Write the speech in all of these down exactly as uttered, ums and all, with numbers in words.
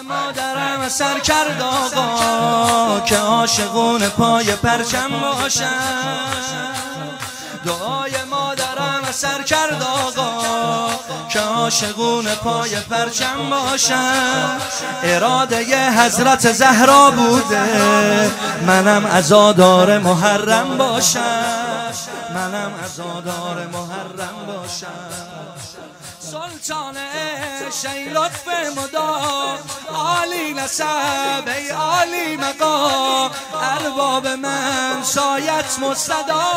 مادرم اثر کرد آقا که عاشقون پای پرچم باشن. دعای مادرم اثر کرد آقا که عاشقون پای پرچم باشن. اراده حضرت زهرا بوده منم عزادار محرم باشم، منم عزادار محرم باشم. سلطان شی لطف مدام عالی نسب ای عالی مقام، ارباب من سایت مستدا.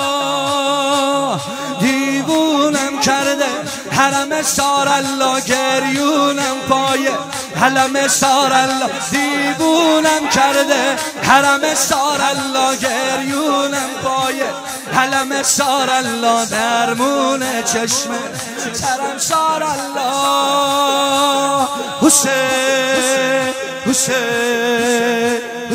دیوونم کرده حرم سارالله گریونم پایه حلم سارالله. دیوونم کرده حرم سارالله گریونم پایه حلم سارالله. درمون چشم ترم سارالله. حسین حسین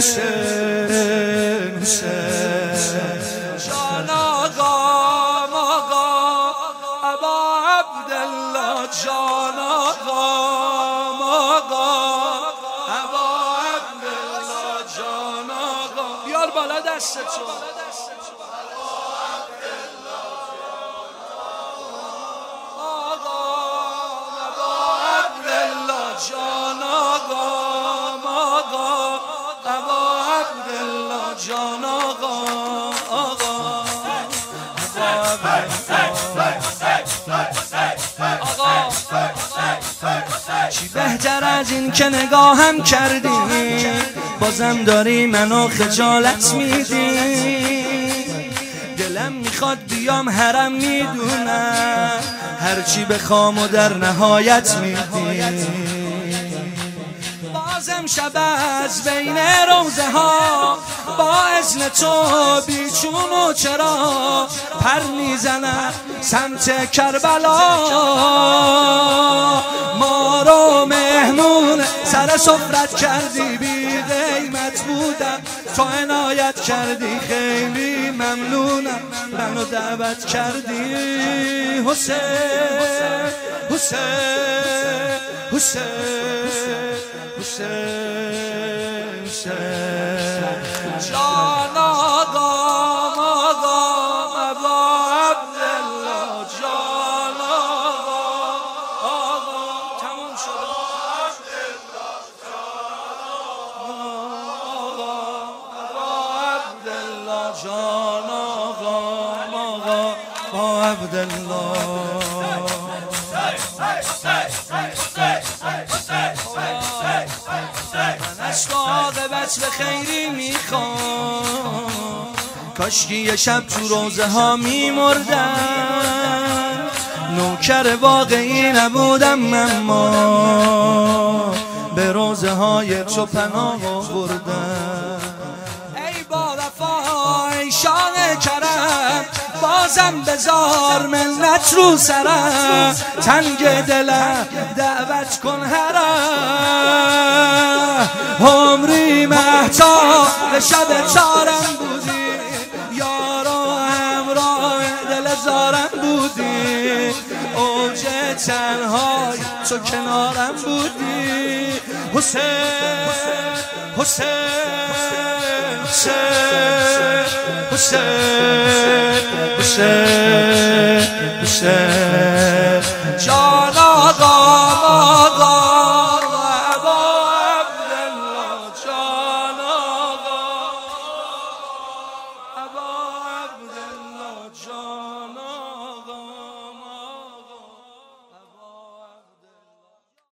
حسین حسین جان آقا آقا ابا عبدالله. جان آقا آقا ابا عبدالله. جان آقا بیار بالا دستتو. جان آقا آقا ابا عبدالله. جان آقا آقا چی بهتر از این که نگاهم کردی بازم داری منو خجالت میدی. دلم میخواد بیام حرم میدونم هرچی بخوام و در نهایت میدی. بازم شب از بین روزه ها با اذن تو بیچون و چرا پر میزنم سمت کربلا. ما رو مهمون سر سفرت کردی بی قیمت بودم تو عنایت کردی خیلی ممنونم منو دعوت کردی. حسین حسین حسین حسین حسین جان آقا آقا ابا عبدالله. جان آقا آقا تموم شد. آقا ابا عبدالله. جان آقا آقا ابا عبدالله. عاقبت به خیری میخوام کاشکی یه شب تو روزه ها میمردم. نوکر واقعی نبودم اما به روزه های تو پناه آوردم. ای با وفا ای شان کرم بازم بذار منت رو سرم. تنگ دلم دعوت کن حرم. عمری مهتاب شب تارم بودی یارو همراه دل زارم بودی. اوج تنهای تو کنارم بودی. حسین حسین حسین حسین حسین حسین جان آقا آقا ابا عبدالله. جان آقا ابا